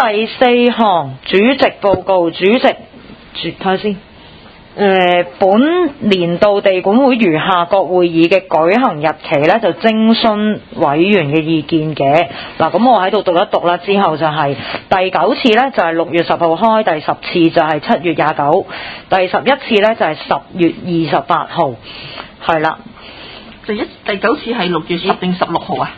第4項主席報告，睇下先。本年度地管會餘下各會議嘅舉行日期呢，就徵詢委員嘅意見嘅。嗱，咁我喺度讀一讀啦。之後就係第9次呢，就係6月10號開，第10次就係7月29，第11次呢，就係10月28號。係啦， 第9次係6月10定16號啊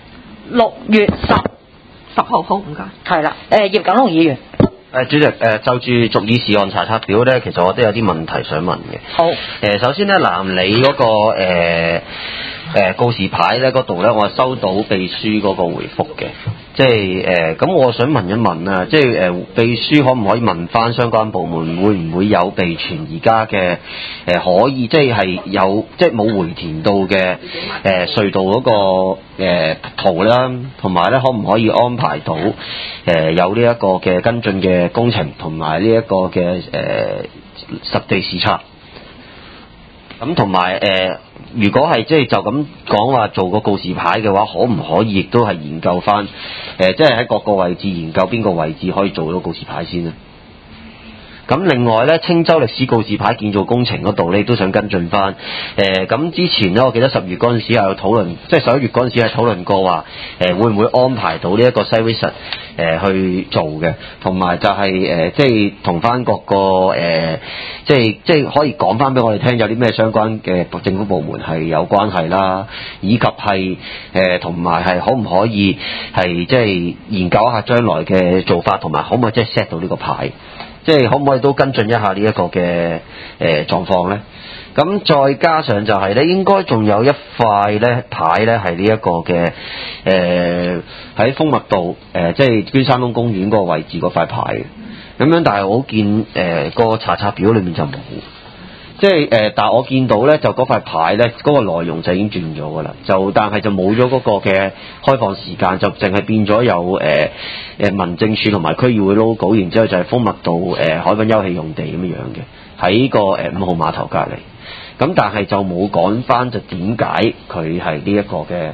？6月10 號，好唔該。 係啦，葉錦龍議員。 主席，就住續議事案查冊表咧，其實我都有啲問題想問嘅。 好。 首先咧，南里嗰個告示牌咧嗰度咧，我係收到秘書嗰個回覆嘅。即係咁我想問一問啊，即係秘書可唔可以問翻相關部門，會唔會有備存而家嘅可以即係有即係冇回填到嘅隧道嗰個圖啦，同埋咧可唔可以安排到有呢一個嘅跟進嘅工程同埋呢一個嘅實地視察？咁同埋如果係即係就咁講話做個告示牌嘅話，可唔可以亦都係研究翻即係喺各個位置研究邊個位置可以做到告示牌先呢？咁另外咧，青州歷史告示牌建造工程嗰度咧，都想跟進翻。咁之前咧，我記得10月嗰陣時係有討論，即係11月嗰陣時係討論過話，會唔會安排到呢一個 site visit 去做嘅，同埋就係即係同翻各個即係可以講翻俾我哋聽，有啲咩相關嘅政府部門係有關係啦，以及係同埋係可唔可以係即係研究一下將來嘅做法，同埋可唔可以即係 set 到呢個牌？即係可唔可以都跟進一下呢一個嘅狀況呢？咁再加上就係咧，應該仲有一塊咧牌咧係呢一個嘅喺豐密道即係捐山東公園嗰個位置嗰塊牌嘅。咁樣，但係我見個查冊表裏面就冇。即係但係我見到咧，就嗰塊牌咧，嗰個內容就已經轉咗噶啦，但係就冇咗嗰個嘅開放時間，就淨係變咗有民政處同埋區議會 logo， 然之後就係豐密道海濱休憩用地咁樣嘅，喺個5號碼頭隔離。咁但係就冇講翻就點解佢係呢一個嘅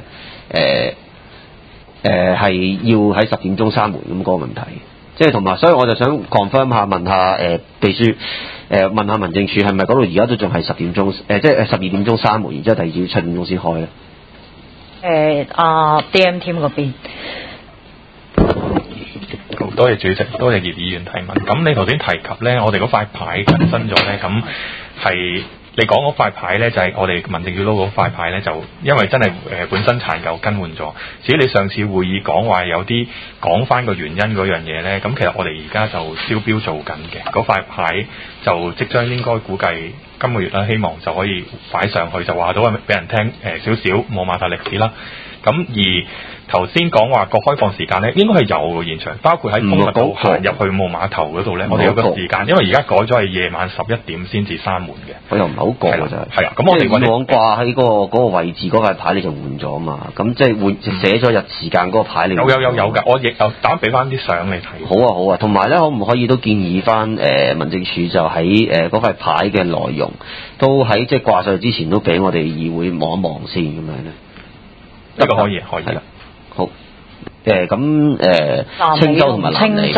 係要喺10點鐘閂門咁嗰個問題。即係同埋，所以我就想 confirm 下問下秘書問下民政處係咪嗰度而家都仲係10點鐘即係12點鐘閂門，然之後第二朝7點鐘先開咧 ？DM team 嗰邊。 好多謝主席，多謝葉議員提問。咁你頭先提及咧，我哋嗰塊牌更新咗咧，咁係。你講嗰塊牌咧，就係我哋民政處 logo 嗰塊牌咧，就因為真係本身殘舊更換咗。至於你上次會議講話有啲講翻個原因嗰樣嘢咧，咁其實我哋而家就招標做緊嘅嗰塊牌，就即將應該估計今個月啦，希望就可以擺上去，就話到俾人聽少少冇碼頭歷史啦。咁而頭先講話個開放時間咧，應該係有現場，包括喺豐密道行入去冇碼頭嗰度咧，我哋有個時間，因為而家改咗係夜晚11點先至閂門嘅。 我又唔係好覺㗎，就係啊，咁我哋以往掛喺嗰個位置嗰塊牌你就換咗嘛，咁即係換寫咗日時間嗰個牌你有㗎，我亦有打俾翻啲相你睇。 好啊，同埋咧可唔可以都建議翻民政處就喺嗰塊牌嘅內容都喺即係掛上去之前都俾我哋議會望一望先咁樣咧？ 呢個可以係啦，好咁青州同埋南里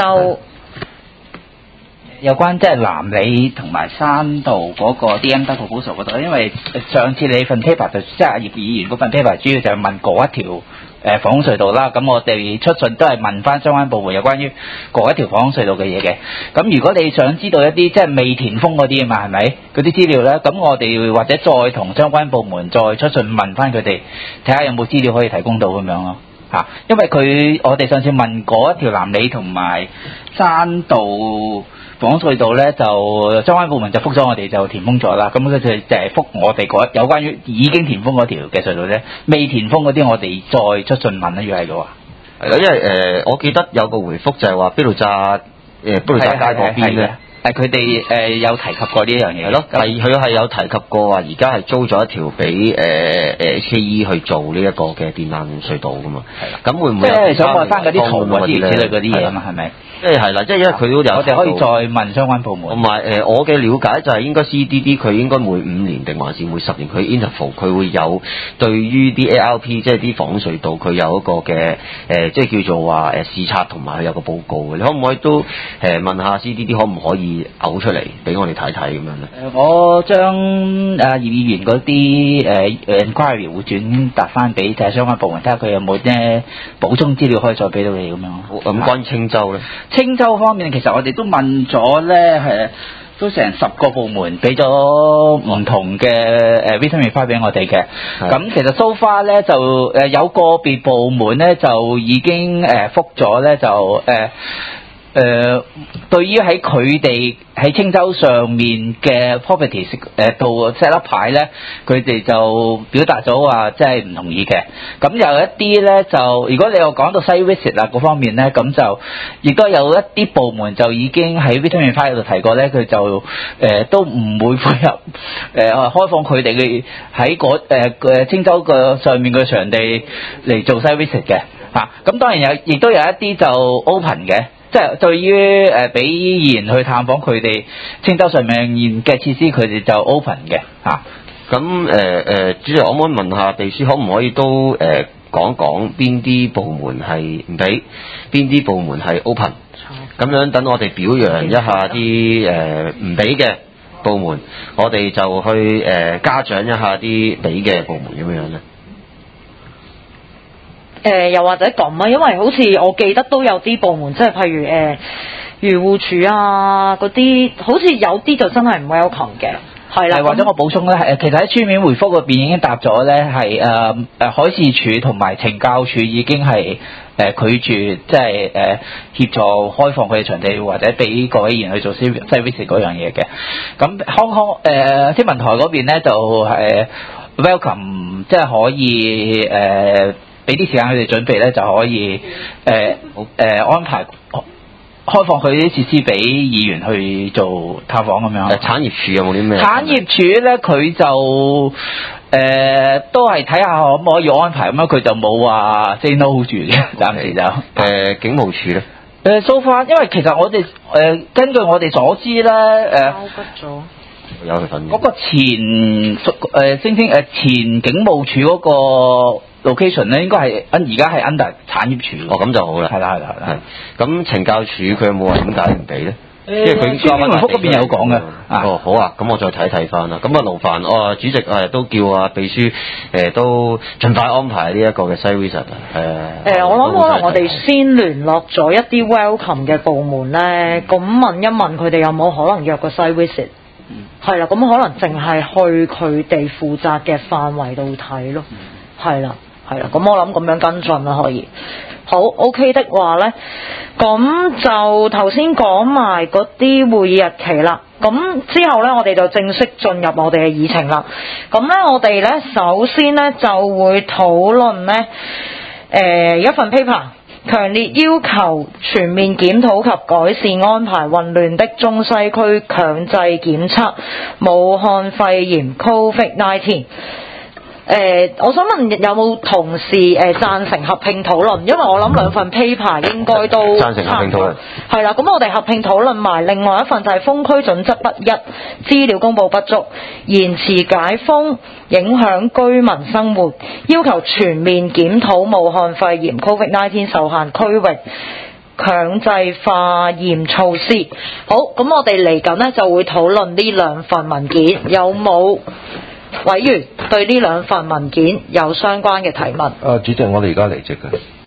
有關即係南里同埋山道嗰個 DMW proposal 嗰度，因為上次你份 paper 就即係阿葉議員嗰份 paper 主要就係問嗰一條防空隧道啦，咁我哋出信都係問翻相關部門有關於嗰一條防空隧道嘅嘢嘅。咁如果你想知道一啲即係未填封嗰啲啊嘛，係咪嗰啲資料咧？咁我哋或者再同相關部門再出信問翻佢哋，睇下有冇資料可以提供到咁樣咯嚇。因為我哋上次問嗰一條南里同埋山道防空隧道咧，就相關部門就覆咗我哋就填封咗啦。咁佢就係覆我哋有關於已經填封嗰條嘅隧道咧，未填封嗰啲我哋再出信問啦，如果係嘅話。 係啦，因為我記得有個回覆就係話卑路乍街嗰邊咧， 佢哋有提及過呢一樣嘢。 係咯，佢係有提及過話，而家係租咗一條俾HKE 去做呢一個嘅電纜隧道噶嘛。係啦，咁會唔會即係想問翻嗰啲圖嗰啲之類嗰啲嘢啊嘛？係咪？ 即係啦，即係因為佢都有， 我哋可以再問相關部門。 同埋我嘅了解就係應該 CDD 佢應該每5年定還是每10年佢 interval 佢會有對於啲 ARP 即係啲防空隧道佢有一個嘅即係叫做話視察同埋佢有個報告嘅。你可唔可以都問下 CDD 可唔可以嘔出嚟俾我哋睇睇咁樣咧？ 我將葉議員嗰啲inquiry 會轉達翻俾就係相關部門，睇下佢有冇啲補充資料可以再俾到你咁樣。 咁關於青州咧？ 青州方面其實我哋都問咗咧，都成10個部門俾咗唔同嘅written reply 俾我哋嘅。咁其實 so far 咧就有個別部門咧就已經覆咗咧就對於喺佢哋喺青州上面嘅 property 度 set up 牌咧，佢哋就表達咗話即係唔同意嘅。咁有一啲咧就，如果你又講到 site visit 嗰方面咧，咁就亦都有一啲部門就已經喺 written reply 度提過咧，佢就都唔會配合開放佢哋嘅喺青州嘅上面嘅場地嚟做 site visit 嘅。咁當然亦都有一啲就 open 嘅。即係對於俾議員去探訪佢哋青州上面嘅設施，佢哋就 open 嘅嚇。 咁主席，我可唔可以問下秘書，可唔可以都講講邊啲部門係唔俾，邊啲部門係 open？咁樣等我哋表揚一下啲唔俾嘅部門，我哋就去嘉獎一下啲俾嘅部門咁樣咧。 又或者咁啊，因為好似我記得都有啲部門，即係譬如漁護署啊嗰啲，好似有啲就真係唔 welcome 嘅，係啦。或者我補充咧，其實喺書面回覆嗰邊已經答咗咧，係海事處同埋懲教署已經係拒絕，即係協助開放佢嘅場地或者俾各位議員去做 service 嗰樣嘢嘅。咁天文台嗰邊咧就welcome，即係可以俾啲時間佢哋準備咧，就可以安排開放佢啲設施俾議員去做探訪咁樣。 產業署有冇啲咩？ 產業署咧，佢就都係睇下可唔可以安排咁樣，佢就冇話 say no 住嘅，暫時就。 警務處咧 ？so far，因為其實我哋根據我哋所知咧交骨咗。 有佢份。 嗰個前前警務處嗰個。location 咧應該係而家係 under 產業署。 哦，咁就好啦。係啦。咁懲教署佢有冇話點解唔俾咧？因為佢書面回覆嗰邊有講嘅。哦，好啊，咁我再睇翻啦。咁啊，勞煩主席都叫秘書都盡快安排呢一個嘅 site visit。 我諗可能我哋先聯絡咗一啲 welcome 嘅部門咧，咁問一問佢哋有冇可能約個 site visit。係啦，咁可能淨係去佢哋負責嘅範圍度睇咯。係啦，咁我諗咁樣跟進啦，可以。好 OK 的話呢，咁就頭先講埋嗰啲會議日期啦。咁之後呢，我哋就正式進入我哋嘅議程啦。咁呢，我哋呢首先呢就會討論呢一份 paper， 強烈要求全面檢討及改善安排混亂的中西區強制檢測武漢肺炎 COVID-19。我想問有冇同事贊成合併討論？因為我諗兩份 paper 應該都贊成合併討論。 係啦，咁我哋合併討論埋另外一份就係封區準則不一，資料公佈不足，延遲解封影響居民生活，要求全面檢討武漢肺炎 COVID-19 受限區域強制化驗措施。好，咁我哋嚟緊呢就會討論呢兩份文件，有冇委員對呢兩份文件有相關嘅提問？ 主席，我哋而家離席嘅。